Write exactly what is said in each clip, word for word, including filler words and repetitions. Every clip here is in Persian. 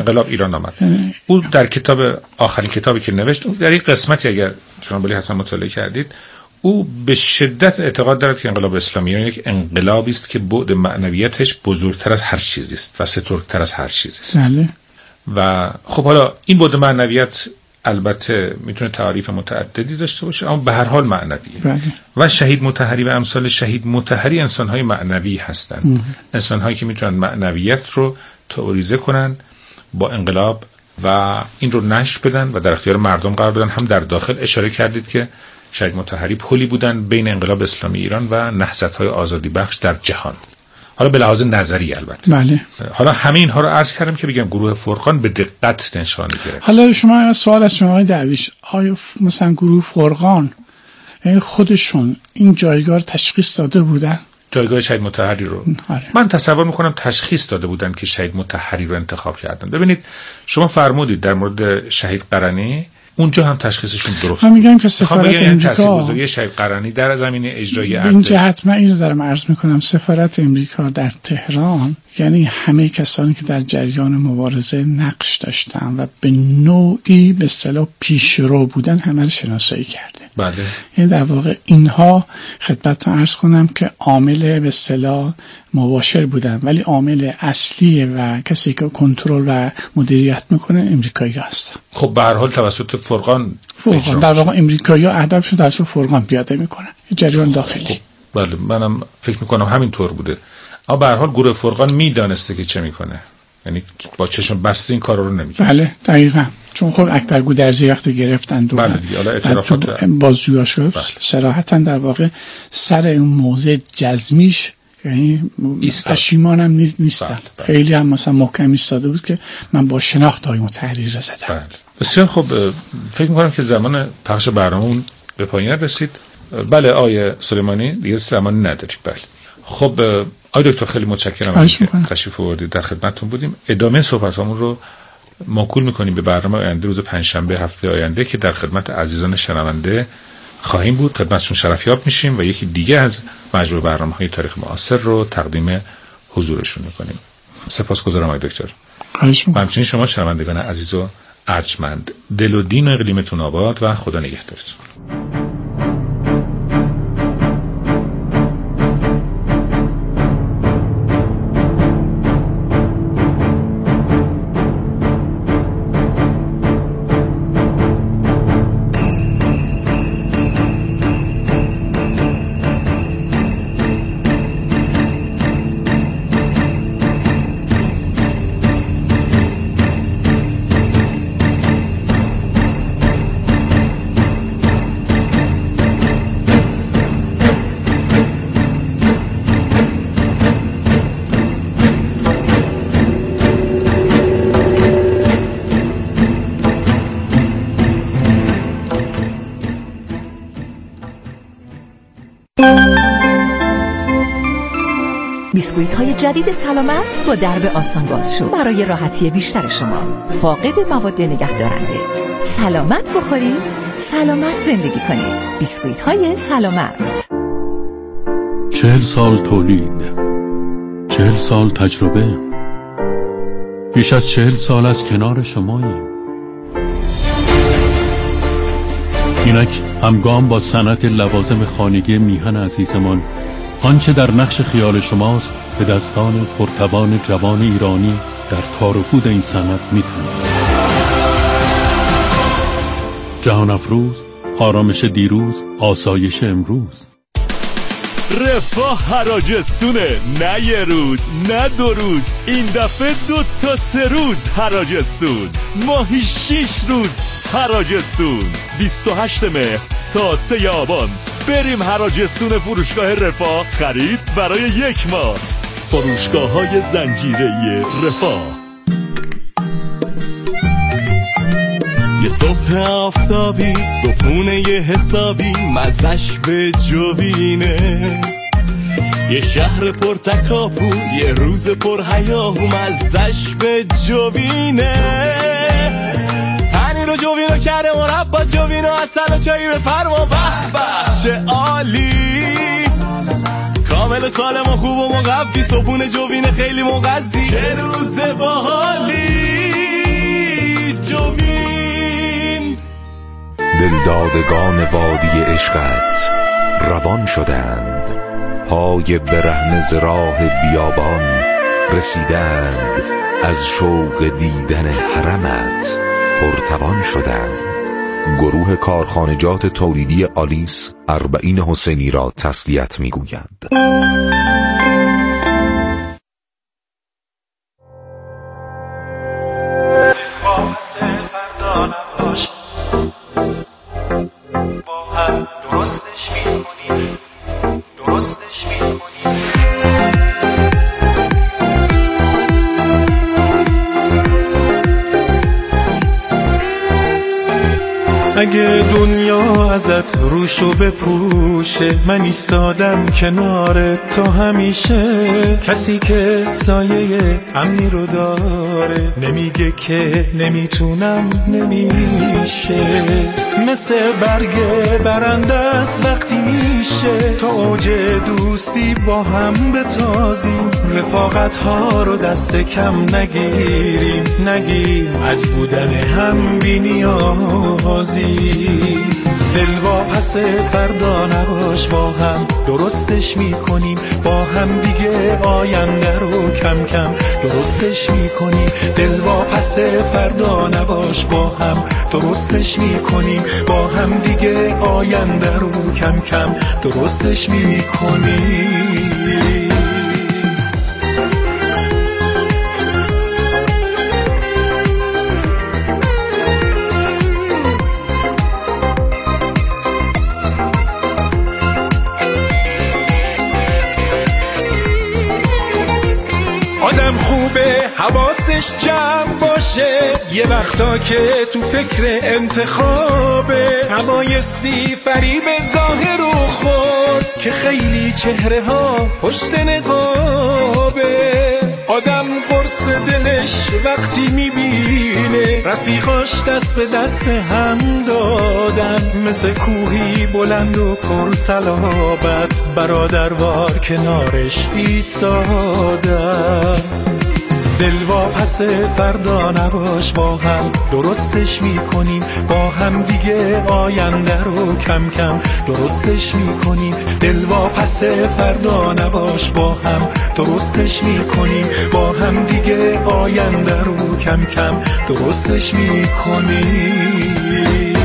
انقلاب ایران آمد. او در کتاب آخرین کتابی که نوشت در این قسمتی اگر شما بلی حتما مطالعه کردید، او به شدت اعتقاد دارد که انقلاب اسلامی یعنی یک انقلابی است که بعد معنویتش بزرگتر از هر چیزی است و سترگتر از هر چیزی است. بله. و خب حالا این بعد معنویت البته میتونه تعریف متعددی داشته باشه، اما به هر حال معنویه. بله. و شهید مطهری و امثال شهید مطهری انسان‌های معنوی هستند، انسان‌هایی که میتونن معنویت رو تئوریزه کنن با انقلاب و این رو نشر بدن و در اختیار مردم قرار بدن. هم در داخل اشاره کردید که شهید مطهری پلی بودن بین انقلاب اسلامی ایران و نهضت‌های آزادی بخش در جهان، حالا به لحاظ نظری البته. بله. حالا همه اینها رو عرض کردم که بگم گروه فرقان به دقت نشانه گرفت. حالا شما سوال از شما آقای درویش، آیا مثلا گروه فرقان یعنی خودشون این جایگاه تشخیص داده بودن؟ جایگاه شهید مطهری رو آره. من تصور میکنم تشخیص داده بودن که شهید مطهری رو انتخاب کردن. ببینید شما فرمودید در مورد شهید قرنی، اونجا هم تشخیصشون درست. من میگم که سفارت امریکا تاثیرگذاری شهید قرنی در زمینه اجرای ارتش، این جهت من اینو دارم عرض میکنم، سفارت امریکا در تهران یعنی همه کسانی که در جریان مبارزه نقش داشتن و به نوعی به اصطلاح پیشرو بودن همه رو شناسایی کرده. بله. یعنی در واقع اینها خدمتتون عرض کنم که عامل به اصطلاح مباشر بودن، ولی عامل اصلی و کسی که کنترل و مدیریت میکنه امریکایی هستن. خب به هر حال توسط فرقان فرقان در واقع امریکایی ها اهدافشون توسط فرقان پیاده میکنن، جریان داخلی. خب بله منم فکر میکنم همین طور بوده. اما به هر حال گروه فرقان میدانسته که چه میکنه، یعنی با چشم بسته این کارا رو نمیکنه. بله دقیقاً، چون خب اکبر گودرزی وقتی گرفتن دو بله دیگه، حالا اعترافات بازجویی شد صراحتاً در واقع سر اون موضع جزمیش یعنی پشیمانم نیستم. بله بله. خیلی هم مثلا محکم ایستاده بود که من با شناخت های متحریر زدم. بله. بسیار خب، فکر میکنم که زمان پخش برنامه‌مون به پایان رسید. بله آیه سلیمانی دیگه زمانی نداریم. بله خب آقای دکتر خیلی متشکرم از اینکه تشریف آوردید، در خدمتتون بودیم. ادامه صحبتامون رو موکول میکنیم به برنامه آینده روز پنجشنبه هفته آینده که در خدمت عزیزان شنونده خواهیم بود. خدمتشون شرفیاب میشیم و یکی دیگه از مجموعه برنامه‌های تاریخ معاصر رو تقدیم حضورشون میکنیم. سپاسگزارم آقای دکتر. همچنین شما شنوندگان عزیز و ارجمند، دل و دین و اقلیمتون آباد و خدا نگهدارتون. بیسکویت های جدید سلامت با درب آسان باز شو برای راحتی بیشتر شما، فاقد مواد نگهدارنده. سلامت بخورید، سلامت زندگی کنید. بیسکویت های سلامت. چهل سال تولید، چهل سال تجربه، بیش از چهل سال از کنار شماییم. اینک همگام با صنعت لوازم خانگی میهن عزیزمان، آنچه در نقش خیال شماست به دستان پرتوان جوان ایرانی در تار و پود این صنعت میتونه. جهان افروز، آرامش دیروز، آسایش امروز. رفاه حراجستونه، نه یه روز نه دو روز، این دفعه دو تا سه روز حراجستون، ماهی شیش روز حراجستون. بیست و هشتم مهر تا سه آبان بریم حراجستون فروشگاه رفاه، خرید برای یک ماه. فروشگاه های زنجیره‌ای رفاه. یه صبح آفتابی، صبحونه یه حسابی، مزش به جوینه. یه شهر پر تکاپو، یه روز پر هیاهو، مزش به جوینه. پنیر و جوینو کرده مربا، جوینو اصل و چایی به فرما، به به چه عالی. کامل سالم و خوب و مقوی، صبحونه جوینه خیلی مغذی، چه روز باحالی. دلدادگان وادی عشقت روان شدند، پای برهنه ز راه بیابان رسیدند، از شوق دیدن حرمت پرتوان شدند. گروه کارخانجات تولیدی آلیس اربعین حسینی را تسلیت می‌گویند. با هم درستش می‌کنیم، درستش می‌کنیم. اگه دنیا ازت روشو بپوشه، من ایستادم کنار تو همیشه. کسی که سایه امنی رو داره نمیگه که نمیتونم، نمیشه. مثل برگ برنده است وقتی میشه، تا اوج دوستی با هم بتازیم. رفاقت ها رو دست کم نگیریم، نگیم از بودن هم بی نیازی. دل واپس فردا نباش، با هم درستش میکنیم، با هم دیگه آینده رو کم کم درستش میکنیم. دل واپس فردا نباش، با هم درستش میکنیم، با هم دیگه آینده رو کم کم درستش میکنیم. آدم خوبه حواسش جمع باشه، یه وقتا که تو فکر انتخابه. نبایستی فریب ظاهر و خود، که خیلی چهره ها پشت نقابه. آدم قرص دلش وقتی میبینه رفیقاش دست به دست هم دادن، مثل کوهی بلند و پر صلابت برادروار کنارش ایستادن. دل واپس فردا نباش، با هم درستش میکنیم، با هم دیگه آینده رو کم کم درستش میکنیم. دل واپس فردا نباش، با هم درستش میکنیم، با هم دیگه آینده رو کم کم درستش میکنیم.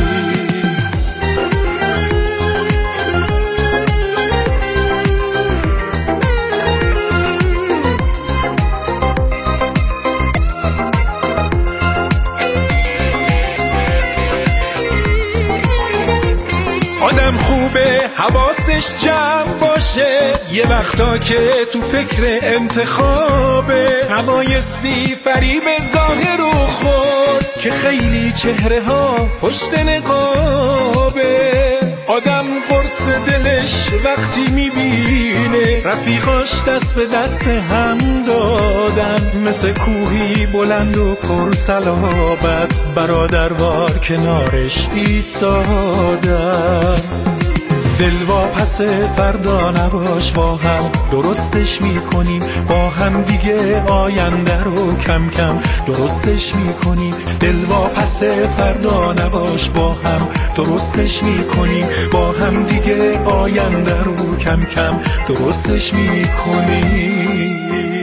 آدم خوبه حواسش جمع باشه، یه وقتا که تو فکر انتخابه. نبایستی فریب ظاهر و خود، که خیلی چهره ها پشت نقابه. آدم قرص دلش وقتی میبینه رفیقاش دست به دست هم دادن، مثل کوهی بلند و پر صلابت برادروار کنارش ایستادن. دل واپس فردا نباش، با هم درستش میکنیم، با هم دیگه آینده رو کم کم درستش میکنیم. دل واپس فردا نباش، با هم درستش میکنیم، با هم دیگه آینده رو کم کم درستش میکنیم.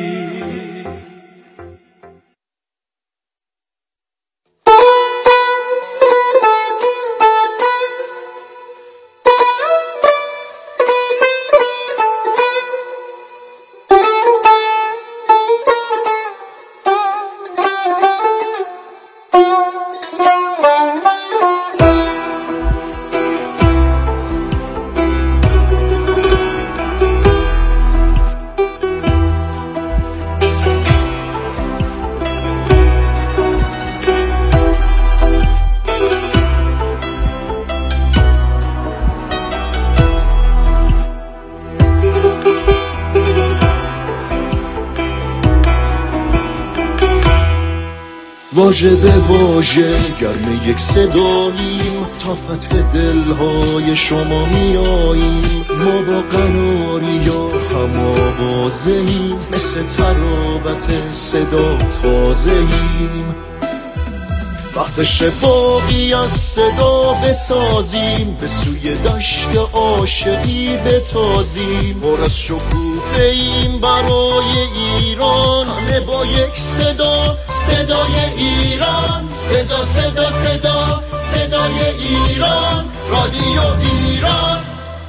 واژه به واژه گرم یک صداییم، تا فتح دلهای شما میاییم. ما با قناری یا هم آوازهیم، مثل ترابت صدا تازهیم. وقتش باقی از صدا بسازیم، به سوی دشت عاشقی بتازیم. پر از شکوفه ایم برای ایران، همه با یک صدا، صدای ایران. صدا صدا صدا صدای ایران، رادیو ایران.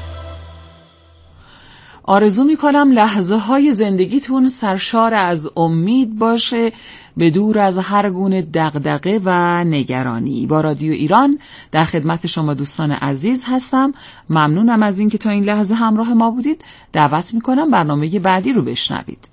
آرزو میکنم لحظه های زندگیتون سرشار از امید باشه، به دور از هر گونه دغدغه و نگرانی. با رادیو ایران در خدمت شما دوستان عزیز هستم. ممنونم از اینکه تا این لحظه همراه ما بودید. دعوت میکنم برنامه بعدی رو بشنوید.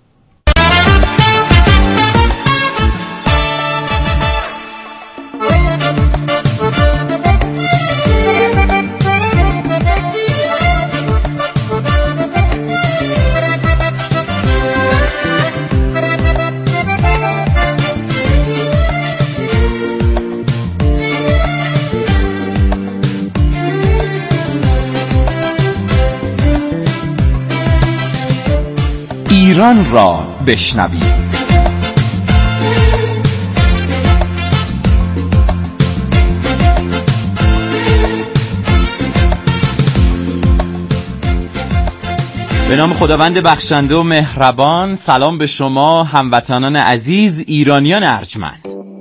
ایران را بشنوید. به نام خداوند بخشنده و مهربان. سلام به شما هموطنان عزیز، ایرانیان ارجمند.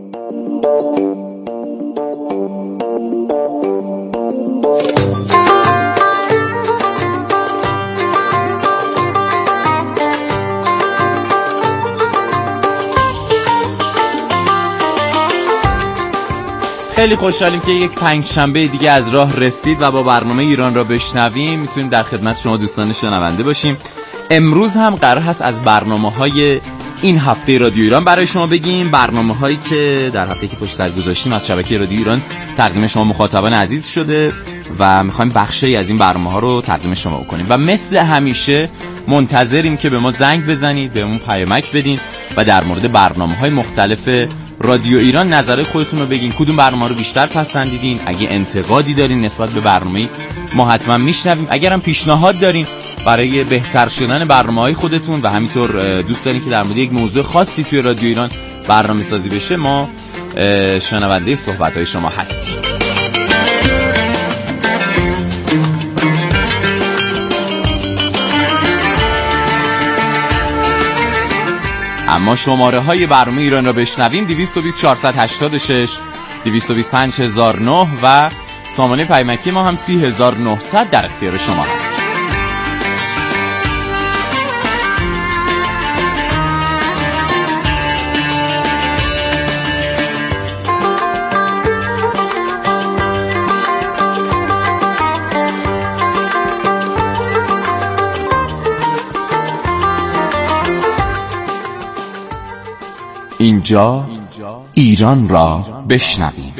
خیلی خوشحالیم که یک پنجشنبه دیگه از راه رسید و با برنامه ایران را بشنویم میتونیم در خدمت شما دوستان شنونده باشیم. امروز هم قرار هست از برنامه‌های این هفته رادیو ایران برای شما بگیم، برنامه‌هایی که در هفته که پشت سر گذاشتیم از شبکه رادیو ایران تقدیم شما مخاطبان عزیز شده و می‌خوایم بخشی از این برنامه‌ها رو تقدیم شما بکنیم و مثل همیشه منتظریم که به ما زنگ بزنید، بهمون پیامک بدین و در مورد برنامه‌های مختلف رادیو ایران نظر خودتون رو بگین. کدوم برنامه رو بیشتر پسندیدین؟ اگه انتقادی دارین نسبت به برنامه ما حتما میشنویم. اگرم پیشنهاد دارین برای بهتر شدن برنامه‌های خودتون و همینطور دوست دارین که در مورد یک موضوع خاصی توی رادیو ایران برنامه سازی بشه، ما شنونده صحبت‌های شما هستیم. اما شماره های برنامه ایران را بشنویم دویست و بیست چهارصد و هشتاد و شش، دویست و بیست پنج هزار و نه و سامانه پیمکی ما هم سی هزار و نهصد در اختیار شما هست. اینجا ایران را بشنویم.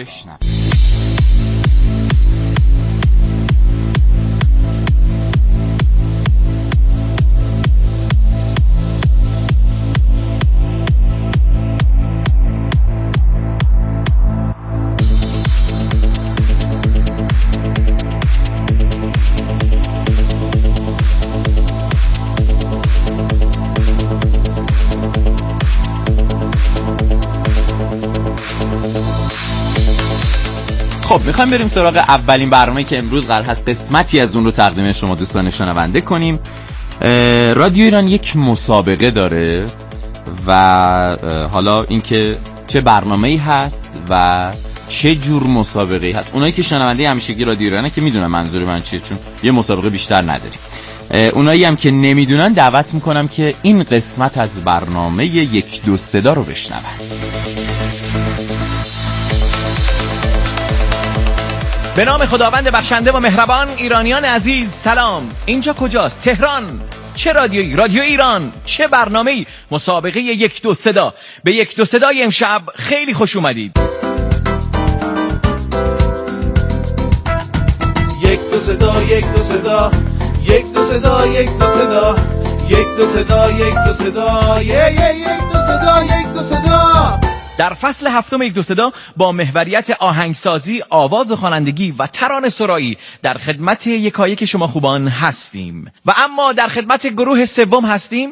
خب میخوایم بریم سراغ اولین برنامه که امروز قرار هست قسمتی از اون رو تقدیم شما دوستان شنونده کنیم. رادیو ایران یک مسابقه داره و حالا اینکه چه برنامه‌ای هست و چه جور مسابقه‌ای هست، اونایی که شنونده همیشگی رادیو ایرانه که میدونن منظور من چیه، چون یه مسابقه بیشتر نداریم. اونایی هم که نمیدونن دعوت میکنم که این قسمت از برنامه یک دو صدا رو بشنون. به نام خداوند بخشنده و مهربان. ایرانیان عزیز سلام. اینجا کجاست؟ تهران. چه رادیویی؟ رادیو ایران. چه برنامه‌ای؟ مسابقه یک دو صدا. به یک دو صدای امشب خیلی خوش اومدید. یک دو صدا، یک دو صدا، یک دو صدا، یک دو صدا، یک دو صدا، یک دو صدا، یک دو صدا، یک دو صدا. در فصل هفتم یک دو صدا با محوریت آهنگسازی، آواز و خوانندگی و ترانه سرایی در خدمت یکایک شما خوبان هستیم. و اما در خدمت گروه سوم هستیم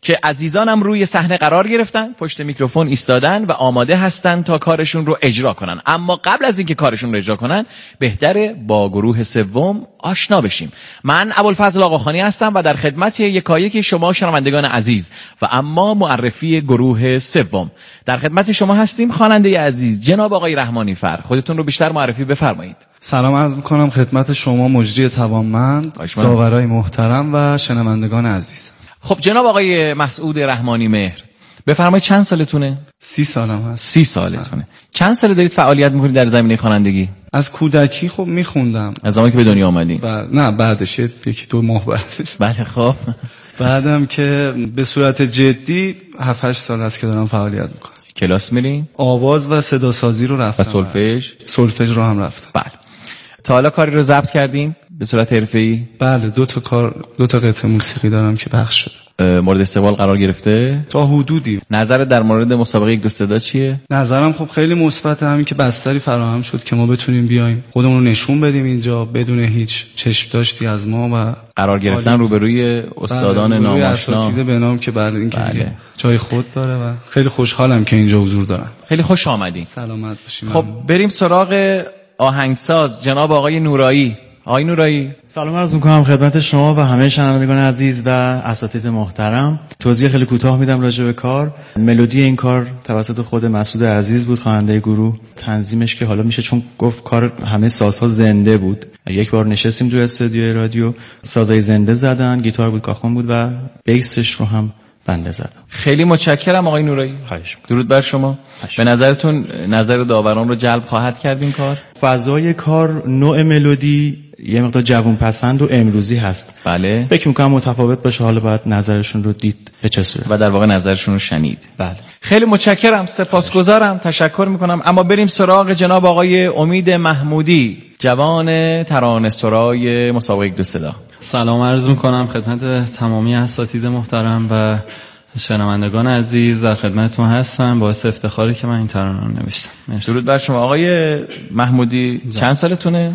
که عزیزانم روی صحنه قرار گرفتن، پشت میکروفون ایستادن و آماده هستن تا کارشون رو اجرا کنن. اما قبل از اینکه کارشون رو اجرا کنن بهتره با گروه سوم آشنا بشیم. من ابوالفضل آقاخانی هستم و در خدمت یکایک شما شنوندگان عزیز و اما معرفی گروه سوم در خدمت شما هستیم. خواننده عزیز جناب آقای رحمانی فر، خودتون رو بیشتر معرفی بفرمایید. سلام عرض میکنم خدمت شما مجری توانمند، داورای محترم و شنوندگان عزیز. خب جناب آقای مسعود رحمانی مهر، بفرمایید چند سالتونه؟ سی سالم هست. سی سالتونه. چند سال دارید فعالیت میکنید در زمینه خوانندگی؟ از کودکی خب میخوندم. از زمانی که به دنیا آمدی؟ بله. نه بعدش یکی دو ماه بعدش. بله. خب بعدم که به صورت جدی هفت هشت سال است که دارم فعالیت میکنم. کلاس میرین؟ آواز و صدا سازی رو رفتم. و سولفژ؟ سولفژ رو هم رفتم. بله. تا حالا کاری رو ضبط کردین به صورت حرفه‌ای؟ بله، دو تا کار دو تا قطعه موسیقی دارم که پخش شده. مورد استقبال قرار گرفته؟ تا حدودی. نظر در مورد مسابقه یک دو صدا چیه؟ نظرم خب خیلی مثبت، همین که بستری فراهم شد که ما بتونیم بیایم خودمون رو نشون بدیم اینجا بدون هیچ چشم داشتی از ما و قرار گرفتن روبروی استادان بله، ناماشنا، اساتید به نام که برای اینکه بله. جای خود داره و خیلی خوشحالم که اینجا حضور دارم. خیلی خوش آمدین. سلامت باشین. خب بریم سراغ آهنگساز جناب آقای نورایی. آقای نورایی، سلام عرض میکنم خدمت شما و همه شنوندگان عزیز و اساتید محترم. توضیح خیلی کوتاه میدم راجع به کار. ملودی این کار توسط خود مسعود عزیز بود، خواننده گروه. تنظیمش که حالا میشه چون گفت کار همه سازها زنده بود. یک بار نشستیم تو استودیوی رادیو، سازای زنده زدن، گیتار بود، کاخون بود و بیسش رو هم بنده زدم. خیلی متشکرم آقای نورایی. خواهش می‌کنم. درود بر شما. به نظرتون نظر داوران رو جلب خواهد کرد این کار؟ فضای کار، نوع ملودی یه مقدار جوان پسند و امروزی هست. بله. فکر می‌کنم متفاوت باشه، حالا باید نظرشون رو دید به چه صورت. و در واقع نظرشون رو شنید. بله. خیلی متشکرم، سپاسگزارم، تشکر می‌کنم. اما بریم سراغ جناب آقای امید محمودی، جوان ترانه سرای مسابقه یک دو صدا. سلام عرض میکنم خدمت تمامی اساتید محترم و شنوندگان عزیز، در خدمتتون هستم. باعث افتخاری که من این ترانه رو نوشتم. مرسی. درود بر شما آقای محمودی. جا. چند سالتونه؟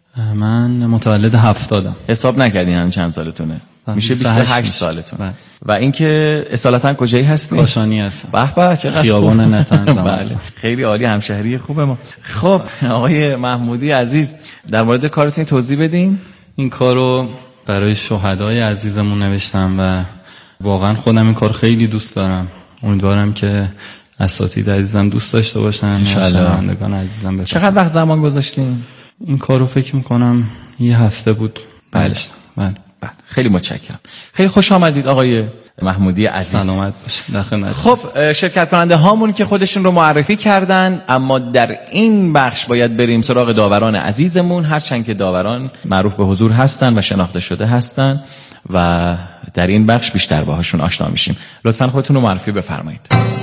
من متولد هفتادم. حساب نکردین الان چند سالتونه؟ میشه بیست و هشت سالتون. بله. و اینکه اصالتا کجایی هستی؟ کاشانی هستم. به به چقدر خیابان نتنز. بله. خیلی عالی، همشهری خوبه ما. خب آقای محمودی عزیز، در مورد کارتون توضیح بدین. این کارو برای شهدای عزیزمون نوشتم و واقعا خودم این کار خیلی دوست دارم. امیدوارم که اساتید عزیزم دوست داشته باشن، شنوندگان عزیزم بفرمایید. چقدر وقت زمان گذاشتین؟ این کارو فکر میکنم یه هفته بود. بله. بله. بله. خیلی متشکرم. خیلی خوش آمدید آقای محمودی عزیز. سلامت باشید. در خدمت. خب شرکت کننده هامون که خودشون رو معرفی کردن، اما در این بخش باید بریم سراغ داوران عزیزمون، هرچند که داوران معروف به حضور هستن و شناخته شده هستن و در این بخش بیشتر باهاشون آشنا میشیم. لطفاً خودتون رو معرفی بفرمایید.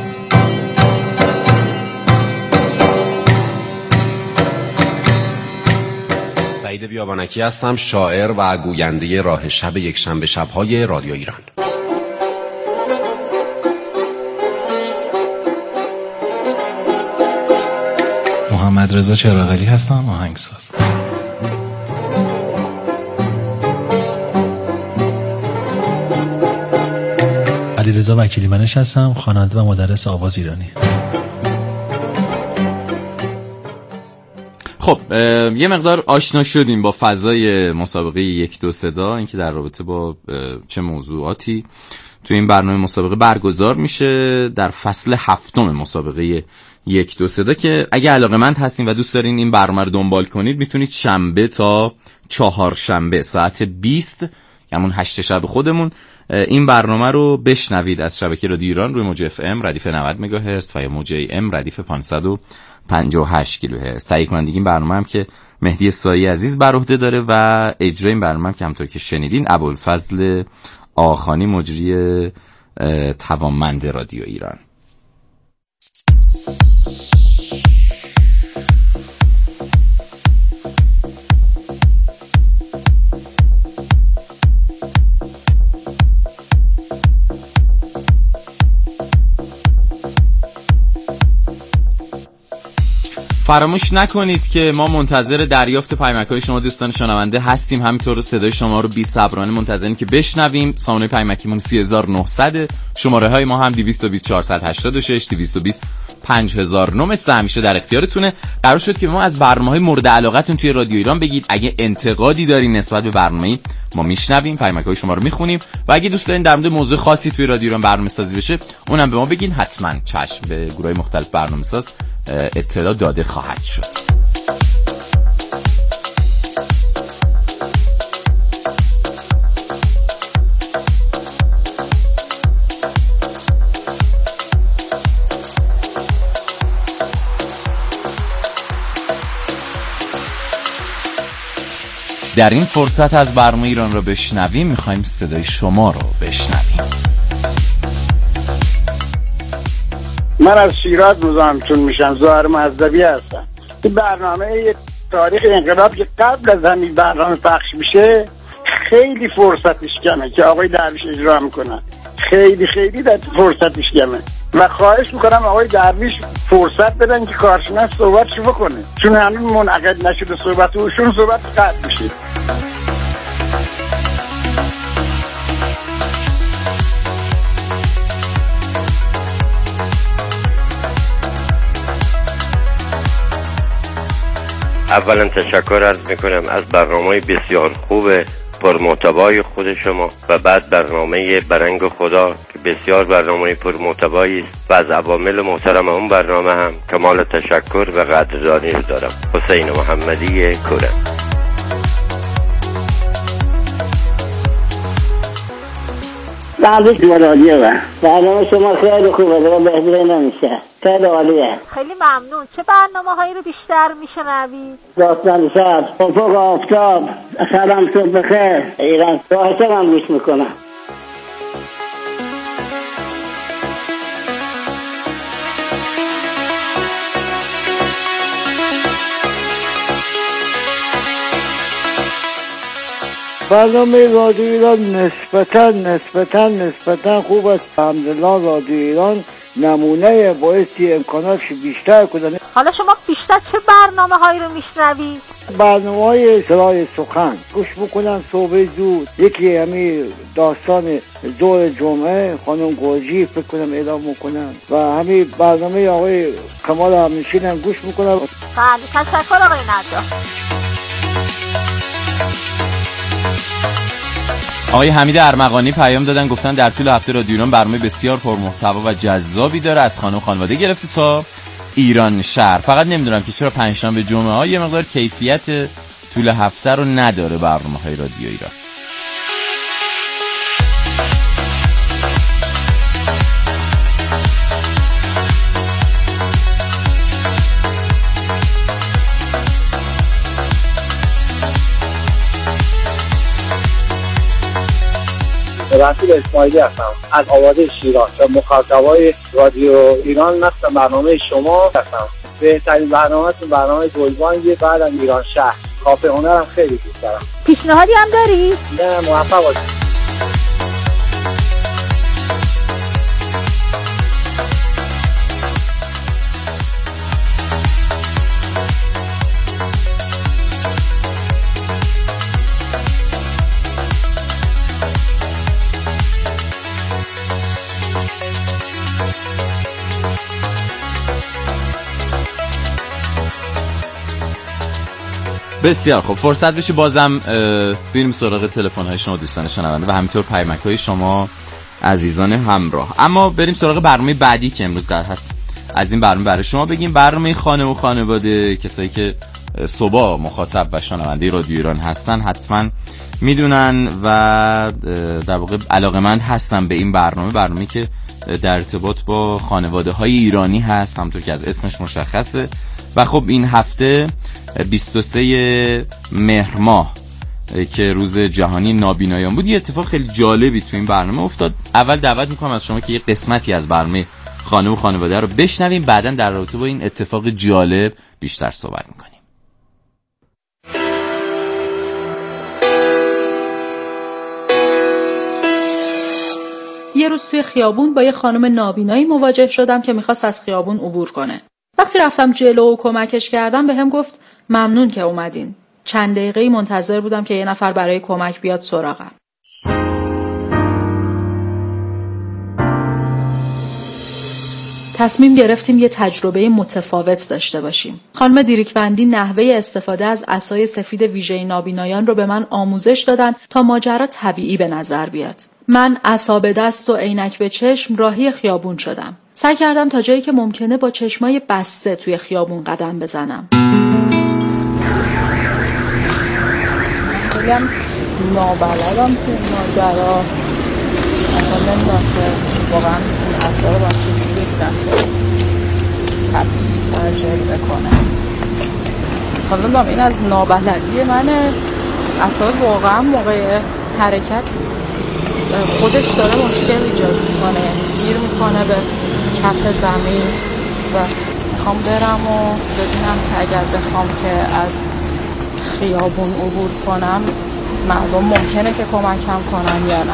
سعید بیابانکی هستم، شاعر و گوینده راه شب یک شنبه شب‌های رادیو ایران. محمد رضا چراغلی هستم، آهنگساز. علیرضا وکیلی منش هستم، خواننده و مدرس آواز ایرانی. خب یه مقدار آشنا شدیم با فضای مسابقه یک دو صدا، اینکه در رابطه با چه موضوعاتی تو این برنامه مسابقه برگزار میشه در فصل هفتم مسابقه یک دو صدا، که اگه علاقه‌مند هستین و دوست دارین این برنامه رو دنبال کنید میتونید شنبه تا چهارشنبه ساعت بیست، همون هشت شب خودمون، این برنامه رو بشنوید از شبکه رادیو ایران روی موج اف ام ردیف نود مگاهرتز و موج ای ام ردیف پانصد و پنجاه و هشت کیلوهرتز. تهیه کننده این برنامه هم که مهدی سایی عزیز بر عهده داره و اجرای این برنامه هم که همونطور که شنیدین ابوالفضل آخانی، مجری توانمند رادیو ایران. فراموش نکنید که ما منتظر دریافت پیامک‌های شما دوستان شنونده هستیم. همینطور صدای شما رو بی‌صبرانه منتظریم که بشنویم. سامانه پیامکیمون سه هزار و نهصد، شماره های ما هم دویست و بیست چهارصد و هشتاد و شش، دویست و بیست پنج هزار و نه مثل همیشه در اختیارتونه. قرار شد که ما از برنامه‌های مورد علاقتون توی رادیو ایران بگید. اگه انتقادی دارین نسبت به برنامه ما میشنویم، پیامک‌های شما رو میخونیم و اگه دوست دارین در مورد موضوع خاصی توی رادیو ایران برنامه‌سازی بشه اونم به ما بگین. حتما چشم، به گروهای مختلف برنامه‌ساز اطلاع داده خواهد شد. در این فرصت از برنامه ایران رو بشنویم میخوایم صدای شما رو بشنویم. من از شیراز مزاحمتون میشم، ظاهر مهذبی هستم. این برنامه تاریخ انقلاب که قبل از همین برنامه پخش میشه خیلی فرصتش کمه که آقای درویش اجرا میکنن، خیلی خیلی در فرصتش کمه و خواهش میکنم آقای درویش فرصت بدن که کارشناس صحبتشو بکنه، چون هنوز منعقد نشده صحبت اوشون، صحبت قطع میشه. اولا تشکر عرض میکنم از برنامه بسیار خوب پرمحتوای خود شما و بعد برنامه برنگ خدا که بسیار برنامه پرمحتوایی است و از عوامل محترم اون برنامه هم کمال تشکر و قدردانی رو دارم. حسین محمدی کوره. بعدش مرادیه و برنامه شما خیلی خوبه، دارم بهتره نمیشه، خیلی عالیه. خیلی ممنون. چه برنامه هایی رو بیشتر میشنوید؟ داستان شب، افق آفتاب، سلام صبح بخیر، ایران راحته من گوش میکنم. برنامه رادیو ایران نسبتا نسبتا نسبتا خوب است. الحمدلله رادیو ایران نمونه بایستی امکاناتش بیشتر کنه. حالا شما بیشتر چه برنامه هایی رو میشنوید؟ برنامه های سرای سخن گوش میکنم صبح زود. یکی همین داستان ظهر جمعه خانم گرجی فکر کنم اعلام میکنن و همین برنامه آقای کمال همنشین هم گوش میکنم. بله تشکر آقای نجار. آقای حمید ارمغانی پیام دادن، گفتن در طول هفته رادیو ایران برنامه بسیار پرمحتوا و جذابی داره، از خانه و خانواده گرفته تا ایران شهر. فقط نمیدونم که چرا پنجشنبه جمعه ها یه مقدار کیفیت طول هفته رو نداره برنامه های رادیو ایران. رسول اسماعیلی هستم از آواده شیراز و مخاطبای رادیو ایران مثل برنامه شما هستم. بهترین برنامه‌تون برنامه گلبانگ بعد از ایران شهر. کافه هنر هم خیلی دوست دارم. پیشنهادی هم داری؟ نه موفق باشید. بسیار خب، فرصت بشه بازم بریم سراغ تلفن های شما دوستان شنونده و همینطور پیامک های شما عزیزان همراه. اما بریم سراغ برنامه بعدی که امروز قرار هست از این برنامه برای شما بگیم. برنامه خانه و خانواده، کسایی که صبح مخاطب و شنونده رادیو ایران هستن حتما میدونن و در واقع علاقه‌مند هستن به این برنامه. برنامه‌ای که در ارتباط با خانواده های ایرانی هست، همونطور که از اسمش مشخصه. و خب این هفته بیست و سوم مهر ماه که روز جهانی نابینایان بود، یه اتفاق خیلی جالبی تو این برنامه افتاد. اول دعوت میکنم از شما که یه قسمتی از برنامه خانه و خانواده رو بشنویم، بعداً در رابطه با این اتفاق جالب بیشتر صحبت میکنیم. یه روز توی خیابون با یه خانم نابینایی مواجه شدم که میخواست از خیابون عبور کنه. وقتی رفتم جلو و کمکش کردم بهم گفت ممنون که اومدین. چند دقیقه‌ای منتظر بودم که یه نفر برای کمک بیاد سراغم. تصمیم گرفتیم یه تجربه متفاوت داشته باشیم. خانم دیریکوندی نحوه استفاده از عصای سفید ویژه نابینایان رو به من آموزش دادن تا ماجرا طبیعی به نظر بیاد. من عصا به دست و عینک به چشم راهی خیابون شدم. سعی کردم تا جایی که ممکنه با چشمای بسته توی خیابون قدم بزنم. خیلیم نابلدم توی ماجرا. اصلا نمیدونم که واقعا این عصا رو با چجوری بگیرم که طبیعی تر جلوه کنم. خیلی نمیدونم این از نابلدی منه. عصا واقعا موقع حرکت خودش داره مشکل ایجاد میکنه، یعنی گیر میکنه به کف زمین و میخوام برم و ببینم که اگر بخوام که از خیابون عبور کنم مردم ممکنه که کمکم کنن یا نه.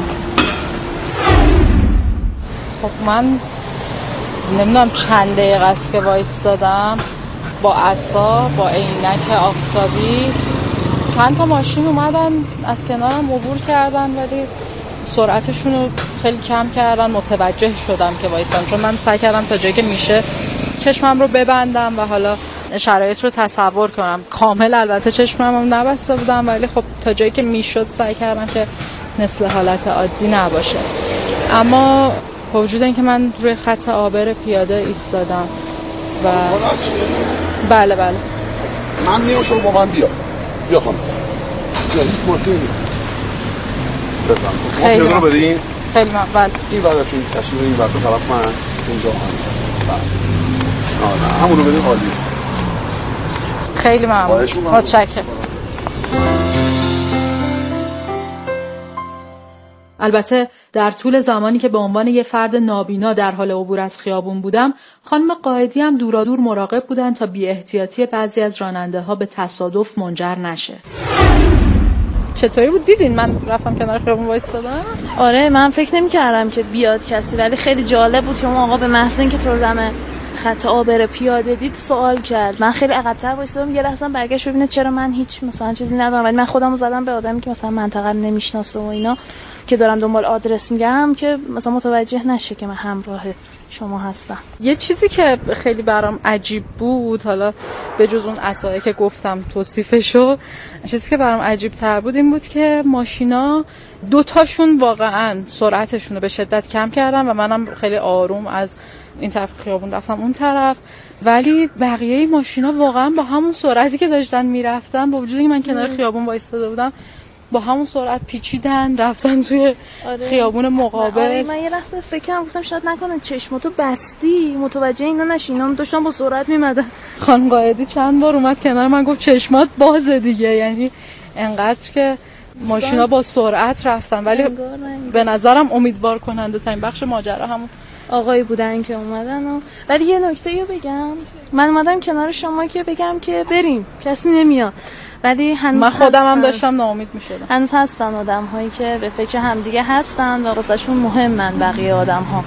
خب من نمیدونم چند دقیقه است که وایستادم با عصا با عینک آفتابی. چند تا ماشین اومدن از کنارم عبور کردن ولی سرعتشون رو خیلی کم کردن. متوجه شدم که وایستم چون من سعی کردم تا جایی که میشه چشمم رو ببندم و حالا شرایط رو تصور کنم. کامل البته چشمم رو نبسته بودم ولی خب تا جایی که میشد سعی کردم که مثل حالت عادی نباشه. اما با وجود اینکه من روی خط عابر پیاده ایستادم و بله بله من میام شما با من بیا بیا خانم بیا هیچ ماشینی بفهم ما پیاده رو بدین خیلی من بله این بعدتون تشریف این بعد طرف من اونجا آره همون رو بدین عالی. خیلی ممنون متشکرم. البته در طول زمانی که به عنوان یه فرد نابینا در حال عبور از خیابون بودم خانم قائدی هم دورادور مراقب بودن تا بی احتیاطی بعضی از راننده ها به تصادف منجر نشه. چطوری بود دیدین من رفتم کنار خیابون وایسادم؟ آره من فکر نمی‌کردم که بیاد کسی ولی خیلی جالب بود که اون آقا به محض اینکه تو دم خط عابر پیاده دید سوال کرد. من خیلی عقب‌تر وایسادم یه لحظه برگشت ببینه چرا من هیچ مثلا چیزی ندارم ولی من خودمو زدم به آدمی که مثلا منطقه رو نمیشناسه و اینا که دارم دنبال آدرس میگم که مثلا متوجه نشه که من همراه شما هستم. یه چیزی که خیلی برام عجیب بود حالا به جز اون عصایی که گفتم توصیفشو چیزی که برام عجیب تر بود این بود که ماشینا دوتاشون واقعا سرعتشون رو به شدت کم کردن و منم خیلی آروم از این طرف خیابون رفتم اون طرف ولی بقیه ماشینا واقعا با همون سرعتی که داشتن میرفتن با وجودی که من کنار خیابون وایساده بودم با همون سرعت پیچیدن رفتن توی آره. خیابون مقابل. آره من یه لحظه فکرم گفتم شاید نکنه چشماتو بستی متوجه اینا نشی. اینا داشتن با سرعت میمدن. خانم قائدی چند بار اومد کنار من گفت چشمات بازه دیگه یعنی انقدر که ماشینا با سرعت رفتن ولی انگار انگار. به نظرم امیدوار کننده ترین بخش ماجرا همون آقایی بودن که اومدن و... ولی یه نکته رو بگم من اومدم کنار شما که بگم که بریم کسی نمیاد ولی هنوز من خودم هم داشتم ناامید میشدم. هنوز هستن آدم هایی که به فکر همدیگه هستن و واسهشون مهمن بقیه آدم ها.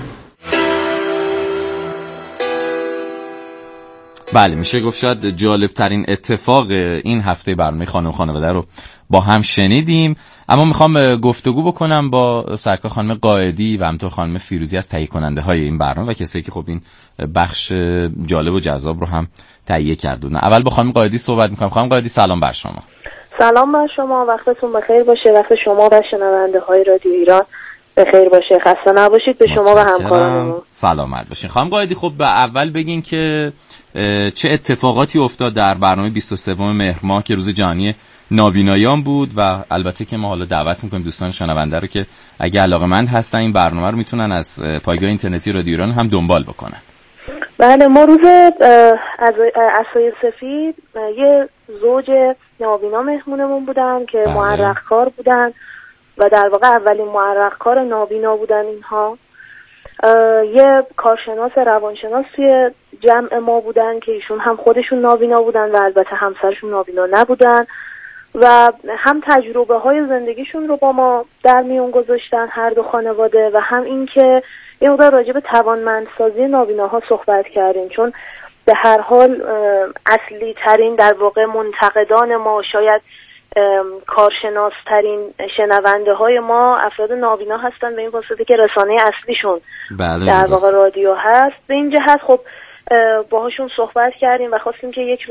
بله میشه گفت شاید جالب ترین اتفاق این هفته برنامه خانم خانواده رو با هم شنیدیم. اما میخوام گفتگو بکنم با سرکار خانم قائدی و همینطور خانم فیروزی از تهیه کننده های این برنامه و کسایی که خب این بخش جالب و جذاب رو هم تهیه کردن. اول با خانم قائدی صحبت میکنم. خانم قائدی سلام بر شما. سلام بر شما، وقتتون بخیر باشه، وقت شما و شنونده های رادیو ایران بخیر باشه، خسته نباشید. به شما و همکارانمون سلامت باشین. خانم قائدی خب به اول بگین که چه اتفاقاتی افتاد در برنامه بیست و سوم مهر ماه که روز جهانی نابینایان بود و البته که ما حالا دعوت میکنیم دوستان شنونده رو که اگه علاقه‌مند هستن این برنامه رو میتونن از پایگاه اینترنتی رادیو ایران هم دنبال بکنن. بله ما روز عصای سفید یه زوج نابینا مهمونمون بودن که بله. معرق کار بودن و در واقع اولین معرق کار نابینا بودن اینها. یه کارشناس روانشناس توی جمع ما بودن که ایشون هم خودشون نابینا بودن و البته همسرشون نابینا نبودن و هم تجربه های زندگیشون رو با ما در میون گذاشتن هر دو خانواده و هم این که یه مقدار راجع به توانمندسازی نابیناها صحبت کردیم، چون به هر حال اصلی ترین در واقع منتقدان ما، شاید کارشناس ترین شنونده های ما افراد نابینا هستن، به این واسطه که رسانه اصلیشون بله در واقع رادیو هست. به این جهت خب باهاشون صحبت کردیم و خواستیم که یک